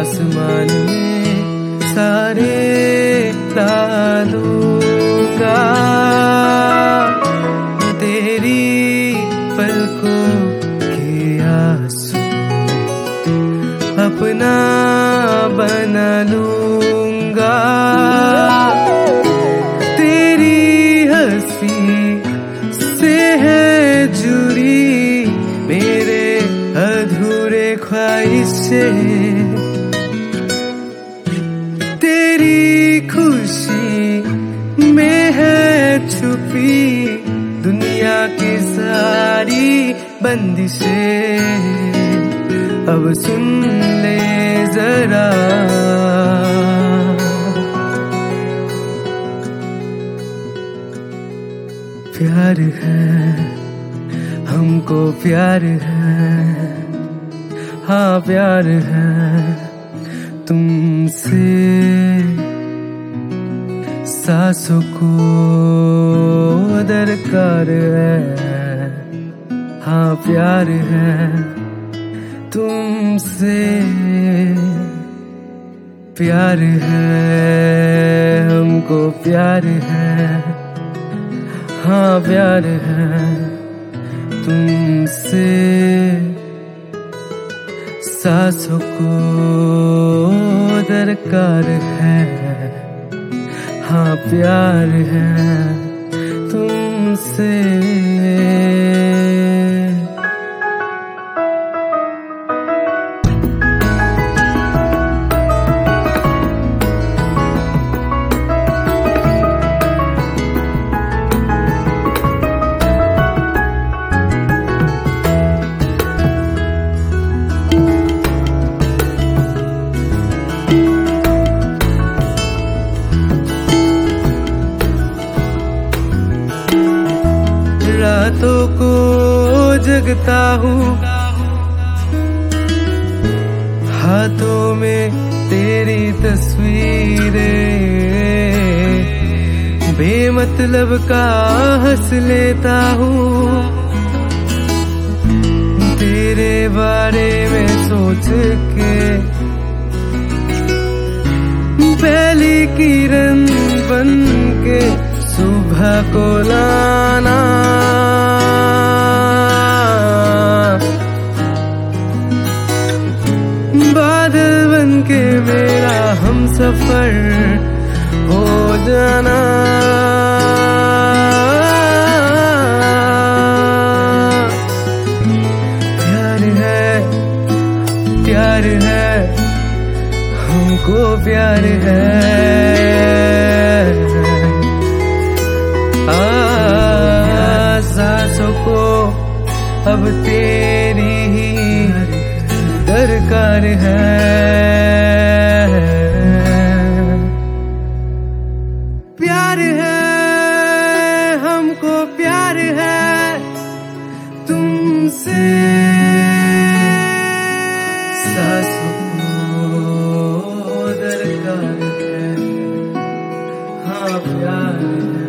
आसमान में सारे डालूंगा, तेरी पलकों के आंसू अपना बना लूंगा, तेरी हंसी से है जुड़ी मेरे अधूरे ख्वाहिशें, तेरी खुशी में है छुपी दुनिया की सारी बंदिशें। अब सुन ले जरा, प्यार है हमको, प्यार है, हाँ प्यार है तुमसे, सांसों को दरकार है, हाँ प्यार है तुमसे, प्यार है हमको, प्यार है, हाँ प्यार है तुमसे, सांसों को दरकार है, हाँ प्यार है तुमसे। रातों को जगता हूँ, हाथों में तेरी तस्वीरें, बेमतलब का हंस लेता हूँ, तेरे बारे में सोच के पहली किरण बन के सुबह को लाना, बादल बन के मेरा हम सफर हो जाना, प्यार है, प्यार है हमको, प्यार है, सांसों को अब तेरी ही दरकार है, प्यार है हमको, प्यार है तुमसे, सांसों को दरकार है, हाँ प्यार है।